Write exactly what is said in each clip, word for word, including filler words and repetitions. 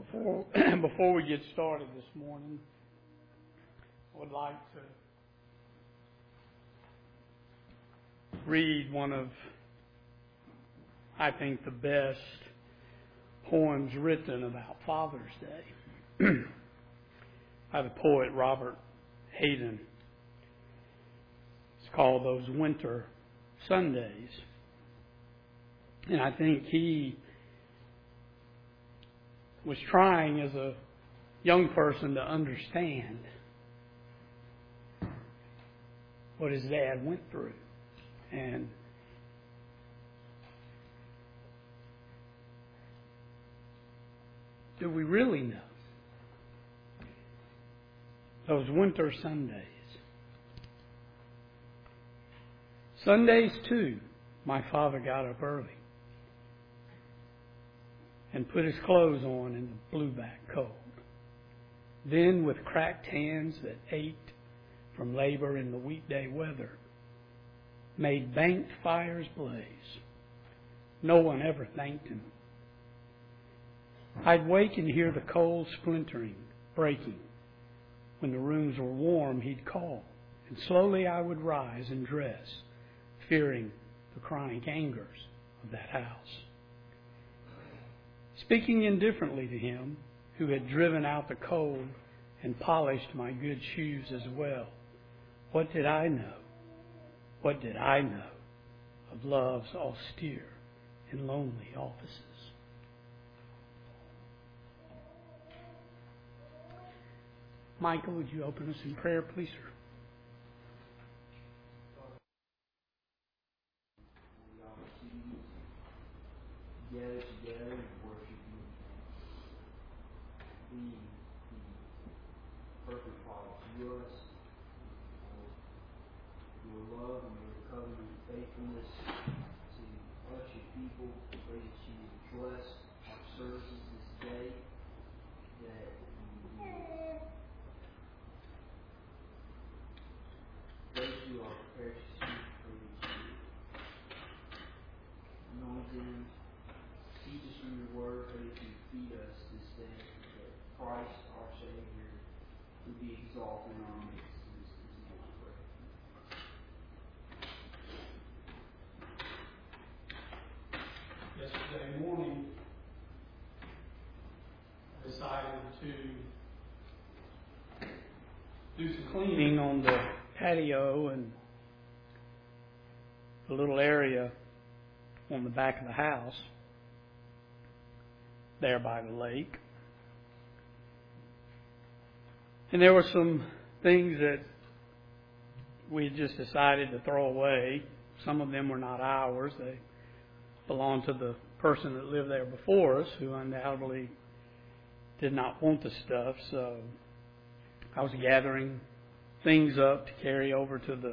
Before, before we get started this morning, I would like to read one of, I think, the best poems written about Father's Day by the poet Robert Hayden. It's called Those Winter Sundays. And I think he was trying as a young person to understand what his dad went through. And do we really know? Those winter Sundays. Sundays, too, my father got up early and put his clothes on in the blew back cold. Then, with cracked hands that ached from labor in the weekday weather, made banked fires blaze. No one ever thanked him. I'd wake and hear the cold splintering, breaking. When the rooms were warm, he'd call, and slowly I would rise and dress, fearing the chronic angers of that house. Speaking indifferently to him, who had driven out the cold and polished my good shoes as well, what did I know? What did I know of love's austere and lonely offices? Michael, would you open us in prayer, please, sir? Gather together and worship you. Be the perfect Father to us. Your love and your covenant faithfulness to us, your people. I pray that you would bless our services this day. That you would grace you are prepared to speak for each other. Anoint them. Teach us from your word, pray that you feed us this day, that Christ, our Savior, would be exalted in our midst. This is your prayer. Yesterday morning, I decided to do some cleaning on the patio and the little area on the back of the house there by the lake. And there were some things that we had just decided to throw away. Some of them were not ours. They belonged to the person that lived there before us, who undoubtedly did not want the stuff. So I was gathering things up to carry over to the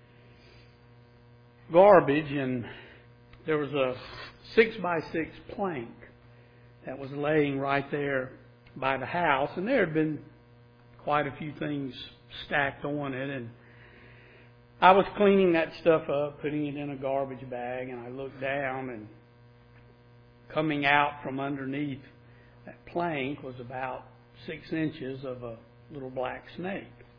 garbage, and there was a six by six plank that was laying right there by the house, and there had been quite a few things stacked on it, and I was cleaning that stuff up, putting it in a garbage bag, and I looked down, and coming out from underneath that plank was about six inches of a little black snake.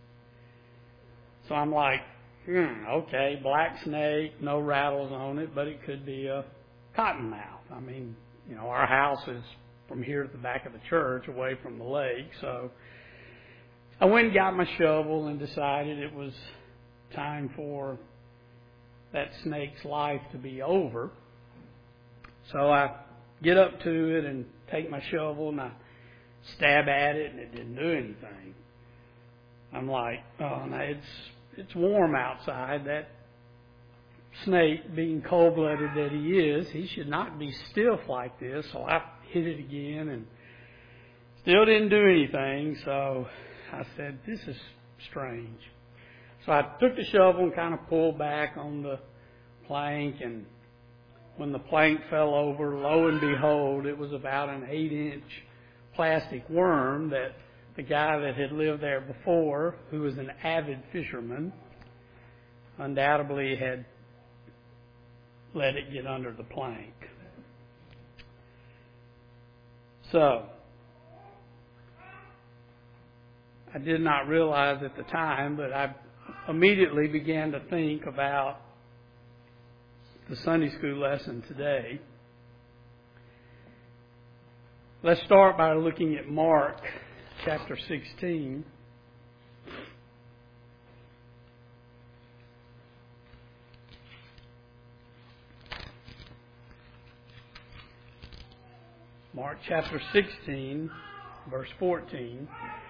So I'm like, hmm, okay, black snake, no rattles on it, but it could be a cottonmouth. I mean, you know, our house is from here to the back of the church, away from the lake. So I went and got my shovel and decided it was time for that snake's life to be over. So I get up to it and take my shovel and I stab at it, and it didn't do anything. I'm like, oh, no, it's it's warm outside. That snake, being cold-blooded that he is, he should not be stiff like this. So I hit it again and still didn't do anything. So I said, this is strange. So I took the shovel and kind of pulled back on the plank, and when the plank fell over, lo and behold, it was about an eight-inch plastic worm that the guy that had lived there before, who was an avid fisherman, undoubtedly had let it get under the plank. So, I did not realize at the time, but I immediately began to think about the Sunday school lesson today. Let's start by looking at Mark chapter sixteen. Mark chapter sixteen, verse fourteen.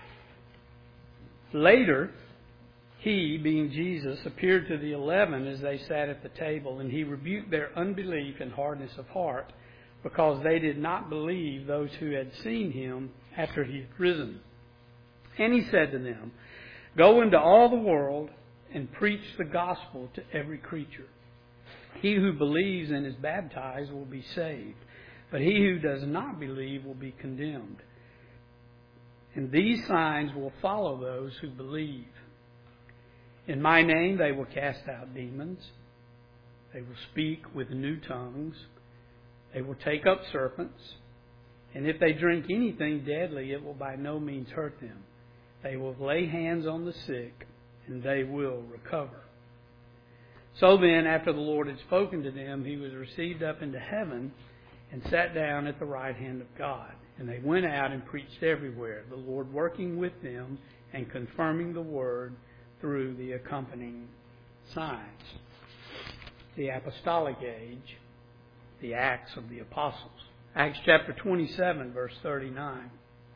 Later, he, being Jesus, appeared to the eleven as they sat at the table, and he rebuked their unbelief and hardness of heart, because they did not believe those who had seen him after he had risen. And he said to them, "Go into all the world and preach the gospel to every creature. He who believes and is baptized will be saved, but he who does not believe will be condemned. And these signs will follow those who believe. In my name they will cast out demons. They will speak with new tongues. They will take up serpents. And if they drink anything deadly, it will by no means hurt them. They will lay hands on the sick, and they will recover." So then, after the Lord had spoken to them, he was received up into heaven and sat down at the right hand of God. And they went out and preached everywhere, the Lord working with them and confirming the word through the accompanying signs. The apostolic age, the Acts of the Apostles. Acts chapter twenty-seven, verse thirty-nine.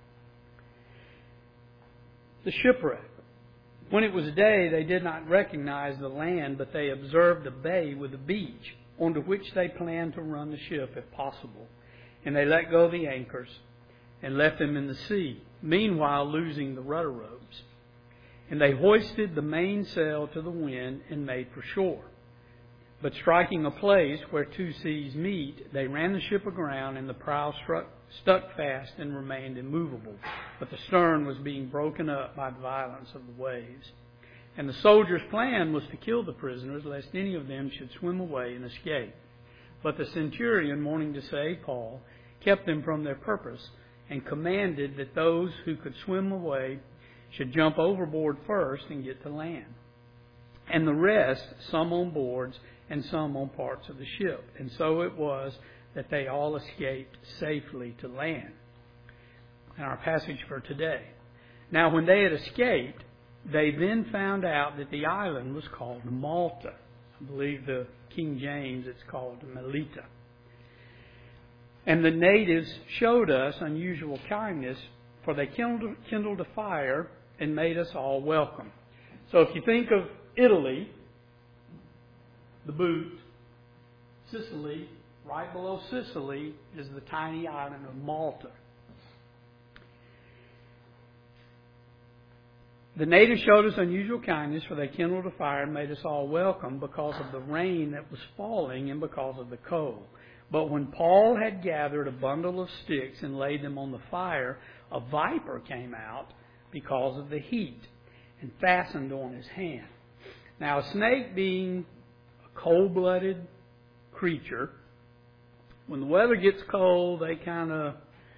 The shipwreck. When it was day, they did not recognize the land, but they observed a bay with a beach, onto which they planned to run the ship if possible. And they let go the anchors and left them in the sea, meanwhile losing the rudder ropes. And they hoisted the mainsail to the wind and made for shore. But striking a place where two seas meet, they ran the ship aground, and the prow struck, stuck fast and remained immovable. But the stern was being broken up by the violence of the waves. And the soldiers' plan was to kill the prisoners, lest any of them should swim away and escape. But the centurion, wanting to save Paul, kept them from their purpose, and commanded that those who could swim away should jump overboard first and get to land. And the rest, some on boards and some on parts of the ship. And so it was that they all escaped safely to land. And our passage for today. Now when they had escaped, they then found out that the island was called Malta. I believe the King James it's called Melita. And the natives showed us unusual kindness, for they kindled, kindled a fire and made us all welcome. So if you think of Italy, the boot, Sicily, right below Sicily is the tiny island of Malta. The natives showed us unusual kindness, for they kindled a fire and made us all welcome because of the rain that was falling and because of the cold. But when Paul had gathered a bundle of sticks and laid them on the fire, a viper came out because of the heat and fastened on his hand. Now, a snake being a cold-blooded creature, when the weather gets cold, they kind of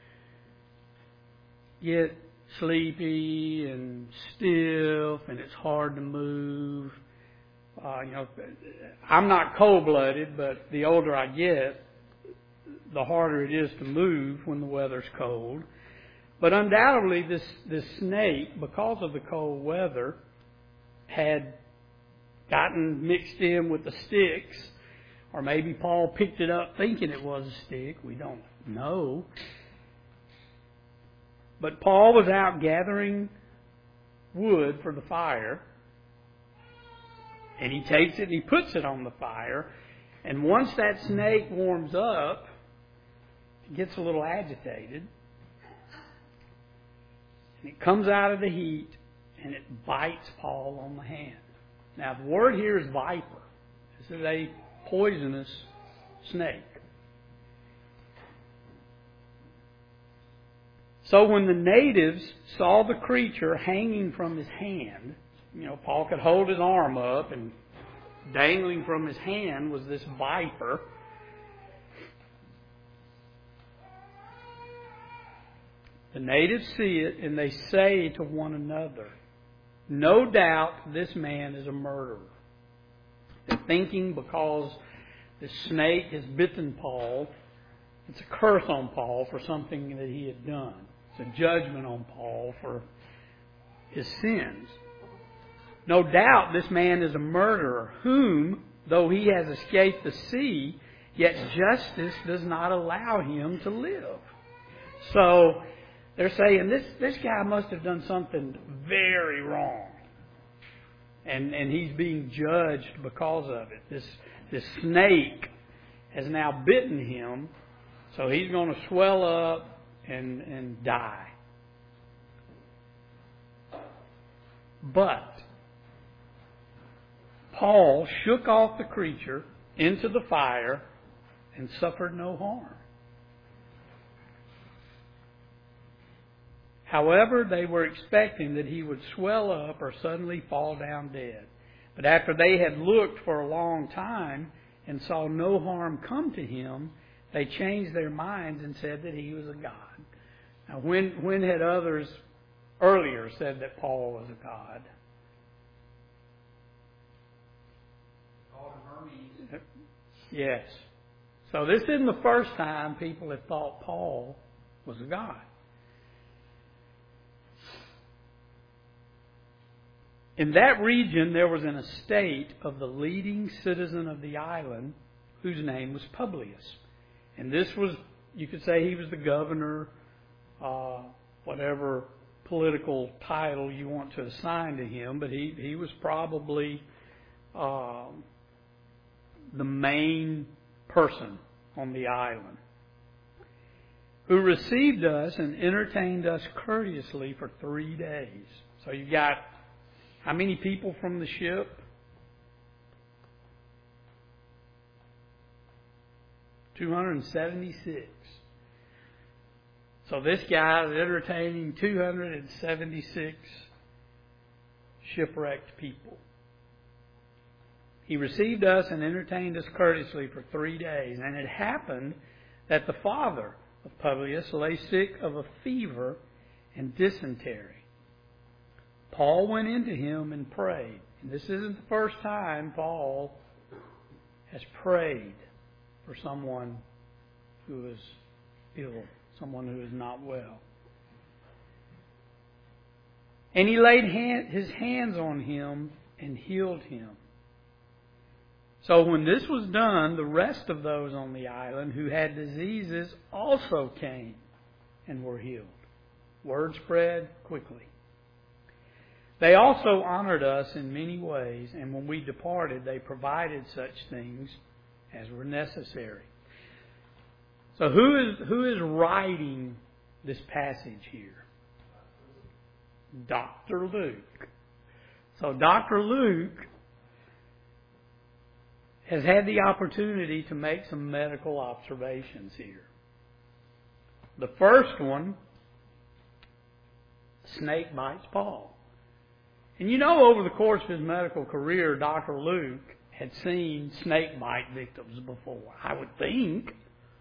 get sleepy and stiff, and it's hard to move. Uh, you know, I'm not cold-blooded, but the older I get, the harder it is to move when the weather's cold. But undoubtedly, this, this snake, because of the cold weather, had gotten mixed in with the sticks, or maybe Paul picked it up thinking it was a stick. We don't know. But Paul was out gathering wood for the fire, and he takes it and he puts it on the fire. And once that snake warms up, it gets a little agitated, and it comes out of the heat and it bites Paul on the hand. Now the word here is viper. This is a poisonous snake. So when the natives saw the creature hanging from his hand, you know, Paul could hold his arm up, and dangling from his hand was this viper. The natives see it, and they say to one another, "No doubt this man is a murderer." They're thinking because the snake has bitten Paul, it's a curse on Paul for something that he had done. It's a judgment on Paul for his sins. No doubt this man is a murderer, whom, though he has escaped the sea, yet justice does not allow him to live. So they're saying this, this guy must have done something very wrong. And and he's being judged because of it. This this snake has now bitten him, so he's going to swell up and, and die. But Paul shook off the creature into the fire and suffered no harm. However, they were expecting that he would swell up or suddenly fall down dead. But after they had looked for a long time and saw no harm come to him, they changed their minds and said that he was a god. Now, when, when had others earlier said that Paul was a god? Yes. So this isn't the first time people have thought Paul was a god. In that region, there was an estate of the leading citizen of the island, whose name was Publius. And this was, you could say he was the governor, uh, whatever political title you want to assign to him, but he, he was probably uh, the main person on the island, who received us and entertained us courteously for three days. So you got how many people from the ship? two hundred seventy-six. So this guy is entertaining two hundred seventy-six shipwrecked people. He received us and entertained us courteously for three days. And it happened that the father of Publius lay sick of a fever and dysentery. Paul went into him and prayed. And this isn't the first time Paul has prayed for someone who is ill, someone who is not well. And he laid hand, his hands on him and healed him. So when this was done, the rest of those on the island who had diseases also came and were healed. Word spread quickly. They also honored us in many ways, and when we departed, they provided such things as were necessary. So who is who is writing this passage here? Doctor Luke. So Doctor Luke has had the opportunity to make some medical observations here. The first one, snake bites Paul. And you know, over the course of his medical career, Doctor Luke had seen snake bite victims before, I would think.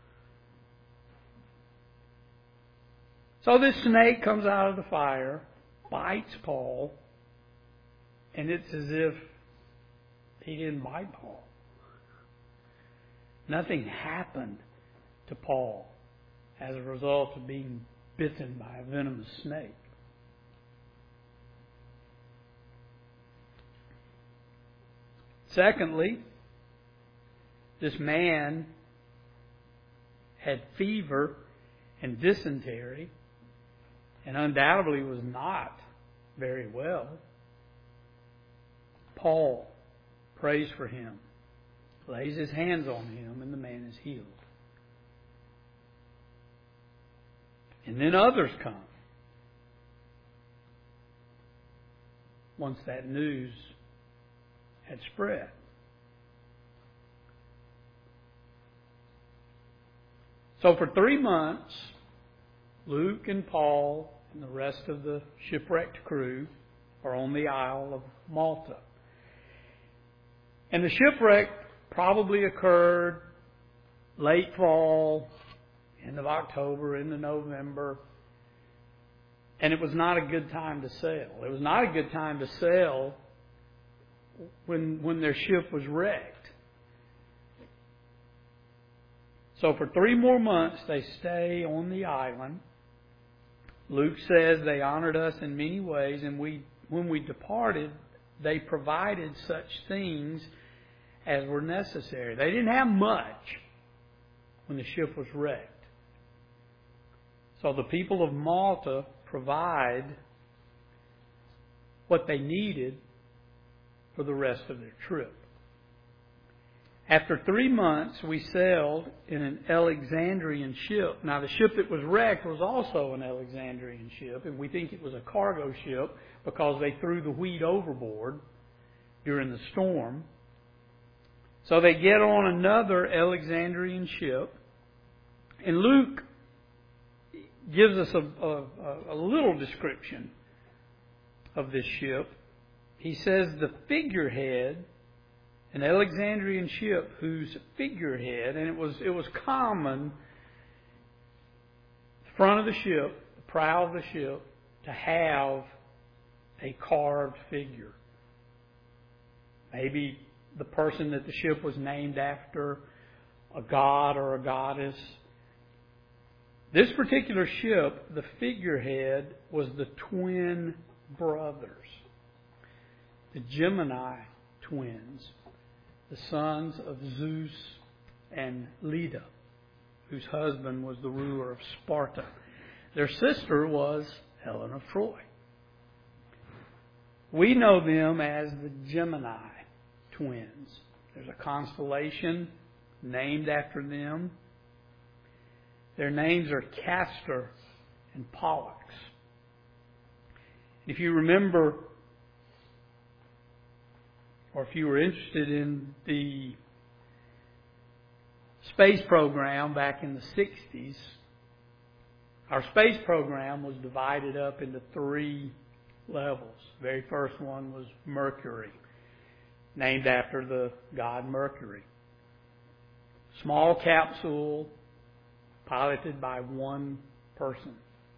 So this snake comes out of the fire, bites Paul, and it's as if he didn't bite Paul. Nothing happened to Paul as a result of being bitten by a venomous snake. Secondly, this man had fever and dysentery and undoubtedly was not very well. Paul prays for him, lays his hands on him, and the man is healed. And then others come once that news had spread. So for three months, Luke and Paul and the rest of the shipwrecked crew are on the Isle of Malta. And the shipwreck probably occurred late fall, end of October, into November. And it was not a good time to sail. It was not a good time to sail when, when their ship was wrecked. So for three more months they stay on the island. Luke says they honored us in many ways, and we, when we departed, they provided such things as were necessary. They didn't have much when the ship was wrecked. So the people of Malta provide what they needed for the rest of their trip. After three months, we sailed in an Alexandrian ship. Now, the ship that was wrecked was also an Alexandrian ship, and we think it was a cargo ship because they threw the wheat overboard during the storm. So they get on another Alexandrian ship, and Luke gives us a, a, a little description of this ship. He says the figurehead, an Alexandrian ship whose figurehead, and it was it was common, the front of the ship, the prow of the ship, to have a carved figure. Maybe the person that the ship was named after, a god or a goddess. This particular ship, the figurehead was the twin brothers, the Gemini twins, the sons of Zeus and Leda, whose husband was the ruler of Sparta. Their sister was Helen of Troy. We know them as the Gemini twins. There's a constellation named after them. Their names are Castor and Pollux. If you remember, or if you were interested in the space program back in the sixties, our space program was divided up into three levels. The very first one was Mercury, named after the god Mercury. Small capsule, piloted by one person.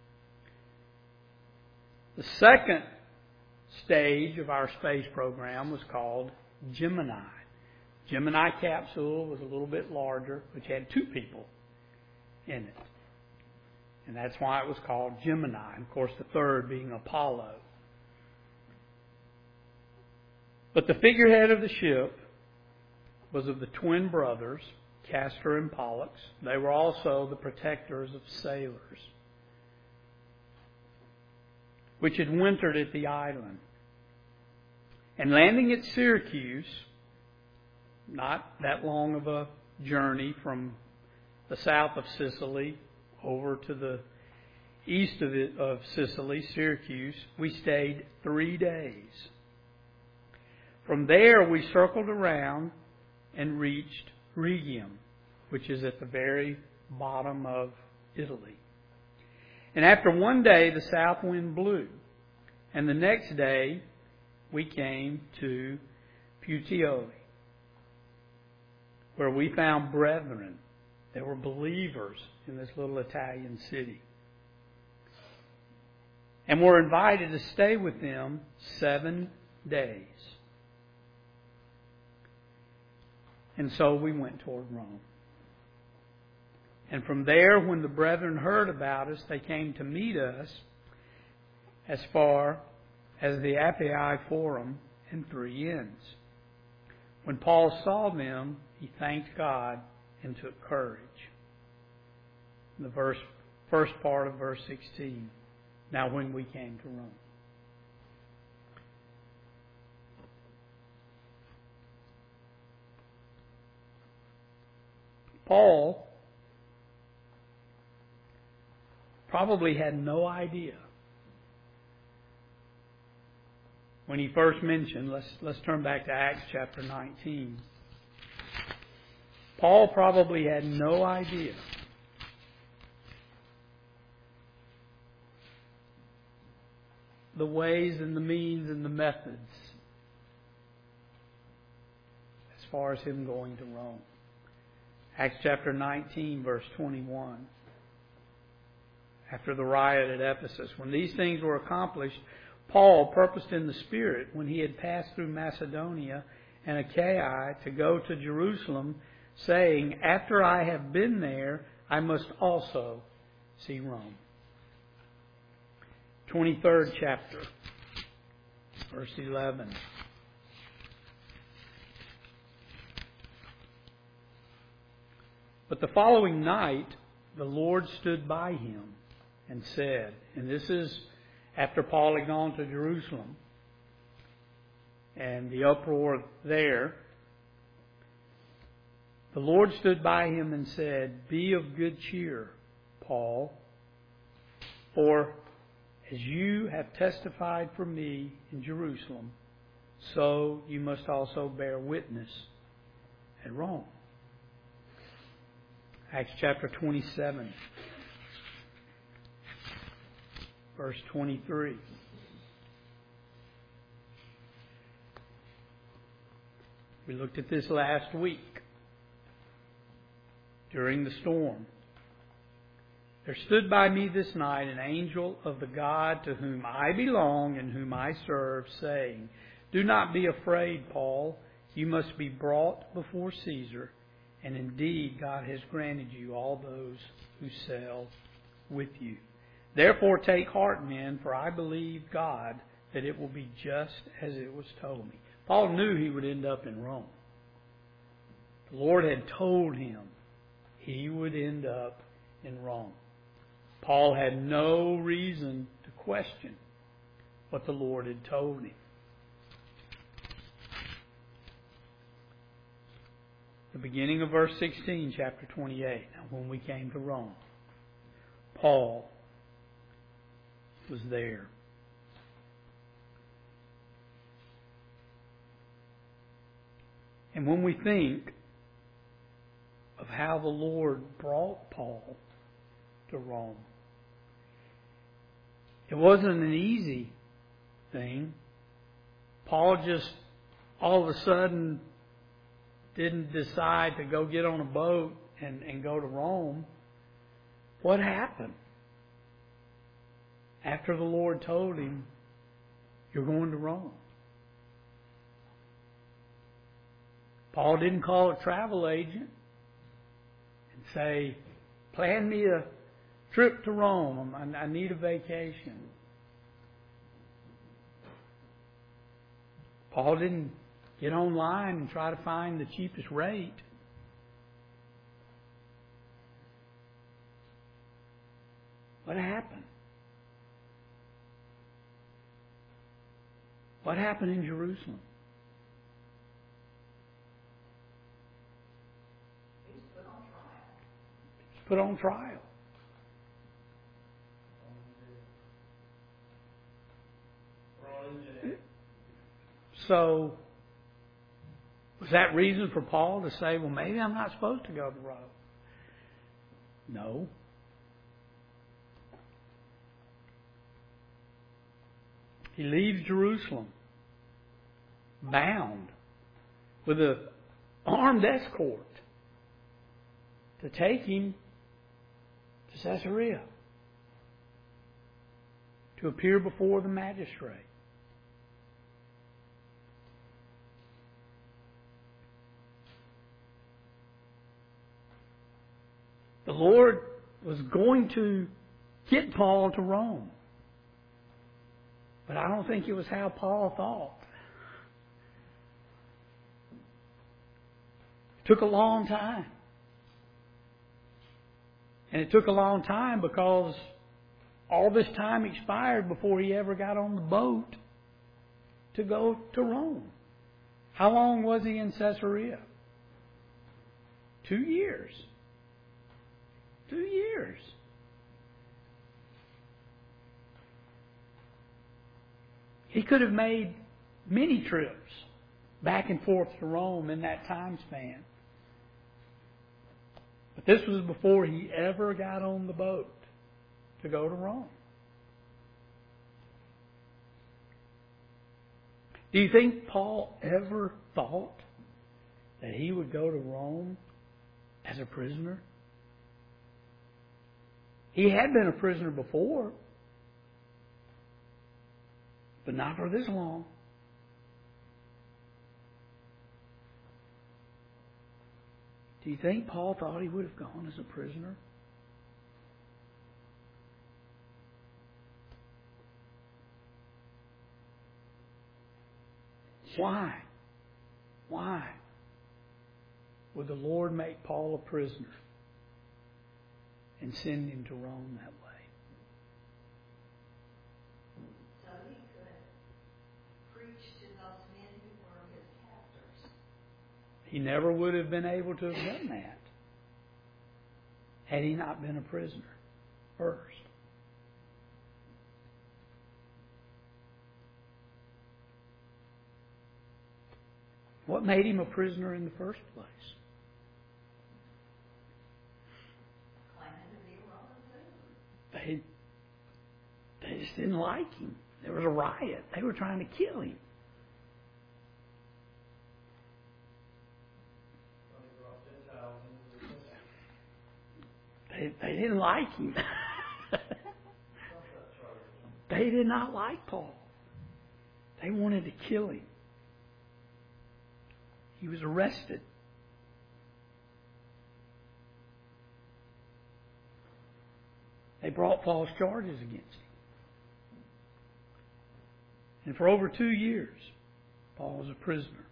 The second stage of our space program was called Gemini. Gemini capsule was a little bit larger, which had two people in it. And that's why it was called Gemini. And of course, the third being Apollo. But the figurehead of the ship was of the twin brothers, Castor and Pollux. They were also the protectors of sailors, which had wintered at the island. And landing at Syracuse, not that long of a journey from the south of Sicily over to the east of, it, of Sicily, Syracuse, we stayed three days. From there, we circled around and reached Rhegium, which is at the very bottom of Italy. And after one day, the south wind blew. And the next day, we came to Puteoli, where we found brethren that were believers in this little Italian city. And were invited to stay with them seven days. And so we went toward Rome. And from there, when the brethren heard about us, they came to meet us as far as the Appii Forum and Three Inns. When Paul saw them, he thanked God and took courage. The verse, first part of verse sixteen. Now when we came to Rome. Paul probably had no idea when he first mentioned, let's let's turn back to Acts chapter nineteen. Paul probably had no idea the ways and the means and the methods as far as him going to Rome. Acts chapter nineteen, verse twenty-one. after the riot at Ephesus. When these things were accomplished, Paul purposed in the Spirit, when he had passed through Macedonia and Achaia, to go to Jerusalem, saying, after I have been there, I must also see Rome. twenty-third chapter, verse eleven. But the following night, the Lord stood by him and said, and this is after Paul had gone to Jerusalem and the uproar there, the Lord stood by him and said, be of good cheer, Paul, for as you have testified for me in Jerusalem, so you must also bear witness at Rome. Acts chapter twenty-seven, verse twenty-three. We looked at this last week during the storm. There stood by me this night an angel of the God to whom I belong and whom I serve, saying, do not be afraid, Paul. You must be brought before Caesar. And indeed, God has granted you all those who sail with you. Therefore take heart, men, for I believe God that it will be just as it was told me. Paul knew he would end up in Rome. The Lord had told him he would end up in Rome. Paul had no reason to question what the Lord had told him. The beginning of verse sixteen, chapter twenty-eight. Now, when we came to Rome, Paul was there. And when we think of how the Lord brought Paul to Rome, it wasn't an easy thing. Paul just all of a sudden didn't decide to go get on a boat and, and go to Rome. What happened? After the Lord told him, you're going to Rome. Paul didn't call a travel agent and say, plan me a trip to Rome. I, I need a vacation. Paul didn't get online and try to find the cheapest rate. What happened? What happened in Jerusalem? He was put on trial. He was put on trial. So, was that reason for Paul to say, well, maybe I'm not supposed to go to Rome? No. He leaves Jerusalem bound with an armed escort to take him to Caesarea to appear before the magistrate. The Lord was going to get Paul to Rome. But I don't think it was how Paul thought. It took a long time. And it took a long time because all this time expired before he ever got on the boat to go to Rome. How long was he in Caesarea? Two years. Two years. He could have made many trips back and forth to Rome in that time span. But this was before he ever got on the boat to go to Rome. Do you think Paul ever thought that he would go to Rome as a prisoner? He had been a prisoner before, but not for this long. Do you think Paul thought he would have gone as a prisoner? Why? Why would the Lord make Paul a prisoner and send him to Rome that way? So he could preach to those men who were his captors. He never would have been able to have done that had he not been a prisoner first. What made him a prisoner in the first place? Claiming to be a Roman citizen. They, they just didn't like him. There was a riot. They were trying to kill him. They, they didn't like him. They did not like Paul. They wanted to kill him. He was arrested. They brought false charges against him. And for over two years, Paul was a prisoner.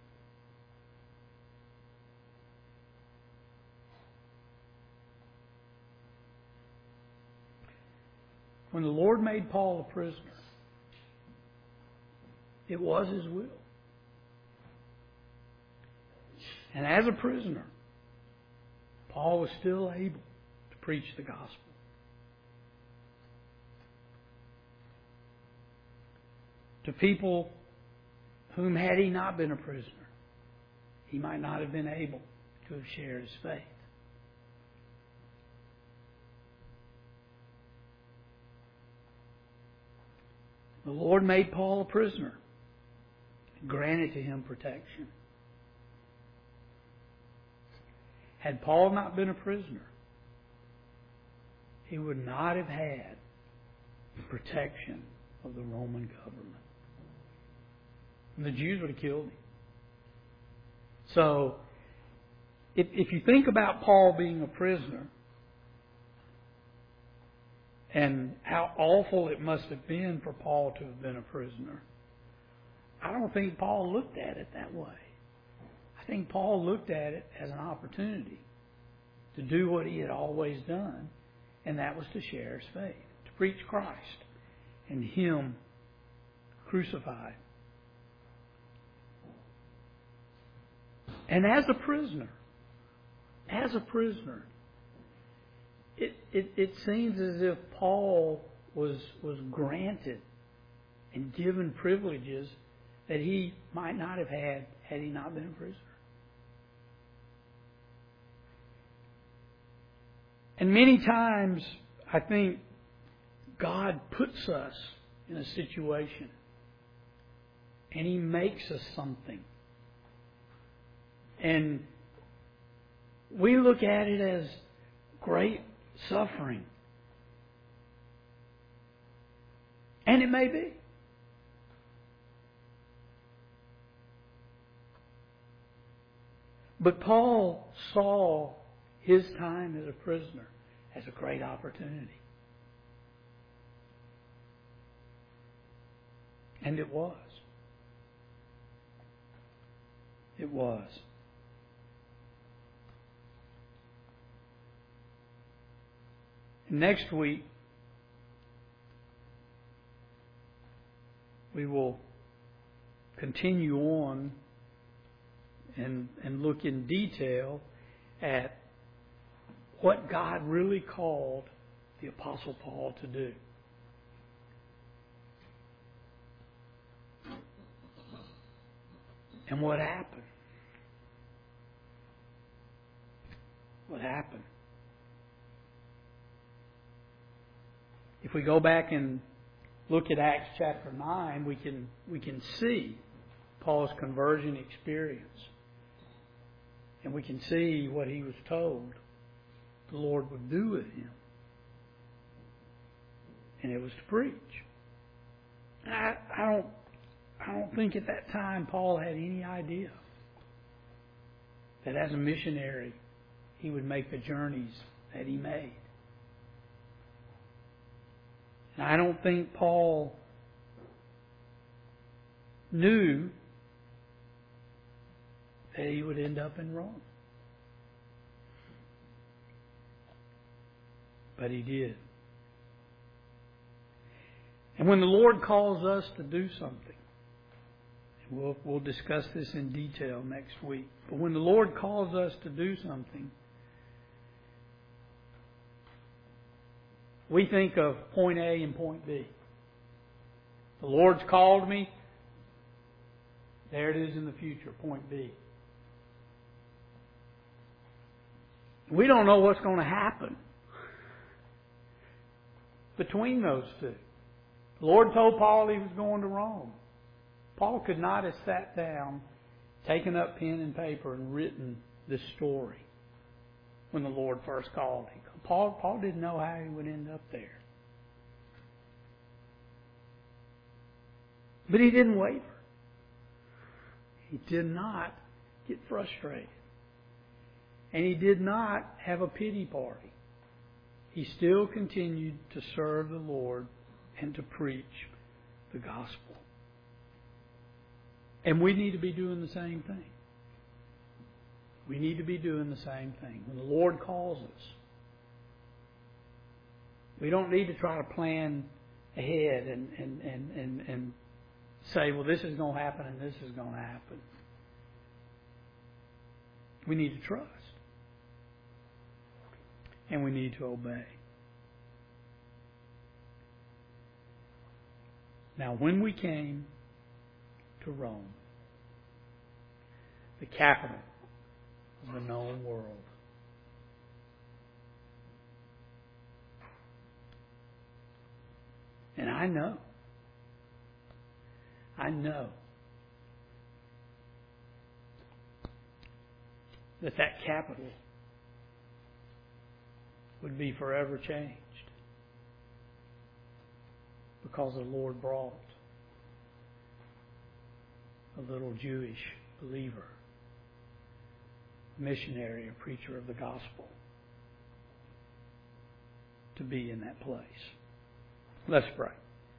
When the Lord made Paul a prisoner, it was His will. And as a prisoner, Paul was still able to preach the gospel. To people whom, had he not been a prisoner, he might not have been able to have shared his faith. The Lord made Paul a prisoner and granted to him protection. Had Paul not been a prisoner, he would not have had the protection of the Roman government. And the Jews would have killed him. So, if, if you think about Paul being a prisoner, and how awful it must have been for Paul to have been a prisoner, I don't think Paul looked at it that way. I think Paul looked at it as an opportunity to do what he had always done, and that was to share his faith, to preach Christ and Him crucified. And as a prisoner, as a prisoner, it, it, it seems as if Paul was, was granted and given privileges that he might not have had had he not been a prisoner. And many times, I think God puts us in a situation and He makes us something. And we look at it as great suffering. And it may be. But Paul saw his time as a prisoner as a great opportunity. And it was. It was. Next week, we will continue on and, and look in detail at what God really called the Apostle Paul to do. And what happened? What happened? If we go back and look at Acts chapter nine, we can we can see Paul's conversion experience. And we can see what he was told the Lord would do with him. and it was to preach. I, I don't, I don't think at that time Paul had any idea that as a missionary he would make the journeys that he made. And I don't think Paul knew that he would end up in Rome. But he did. And when the Lord calls us to do something, and we'll, we'll discuss this in detail next week, but when the Lord calls us to do something, we think of point A and point B. The Lord's called me. There it is in the future, point B. We don't know what's going to happen between those two. The Lord told Paul he was going to Rome. Paul could not have sat down, taken up pen and paper, and written this story when the Lord first called him. Paul, Paul didn't know how he would end up there. But he didn't waver. He did not get frustrated. And he did not have a pity party. He still continued to serve the Lord and to preach the gospel. And we need to be doing the same thing. We need to be doing the same thing. When the Lord calls us, we don't need to try to plan ahead and, and, and, and, and say, well, this is going to happen and this is going to happen. We need to trust. And we need to obey. Now, when we came to Rome, the capital of the known world, and I know, I know that that capital would be forever changed because the Lord brought a little Jewish believer, missionary, a preacher of the gospel, to be in that place. Let's pray.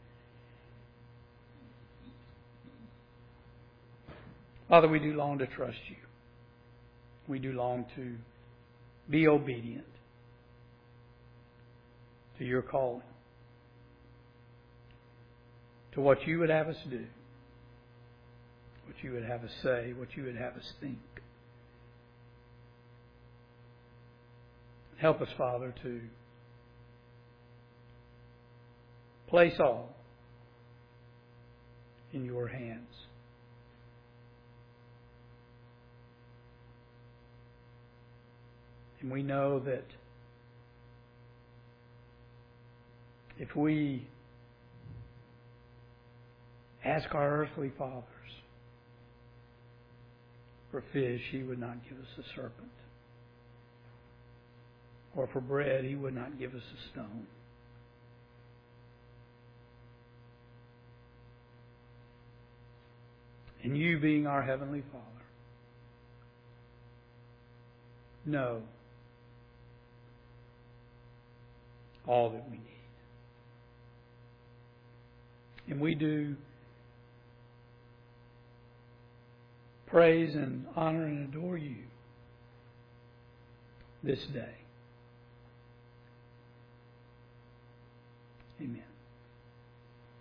Father, we do long to trust you. We do long to be obedient to your calling, to what you would have us do, what you would have us say, what you would have us think. Help us, Father, to place all in your hands. And we know that if we ask our earthly fathers for fish, He would not give us a serpent. Or for bread, He would not give us a stone. And you, being our Heavenly Father, know all that we need. And we do praise and honor and adore you this day. Amen.